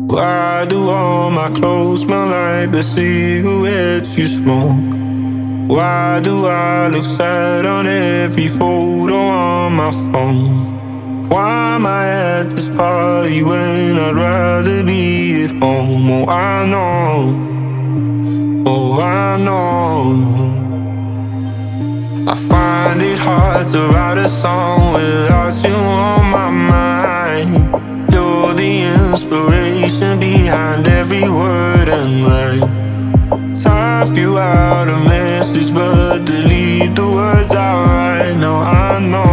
Why do all my clothes smell like the cigarettes you smoke? Why do I look sad on every photo on my phone? Why am I at this party when I'd rather be at home? Oh, I know, oh, I know. I find it hard to write a song without you on my mind. You're the inspiration behind every word and line. Type you out a message but delete the words I write. Now I know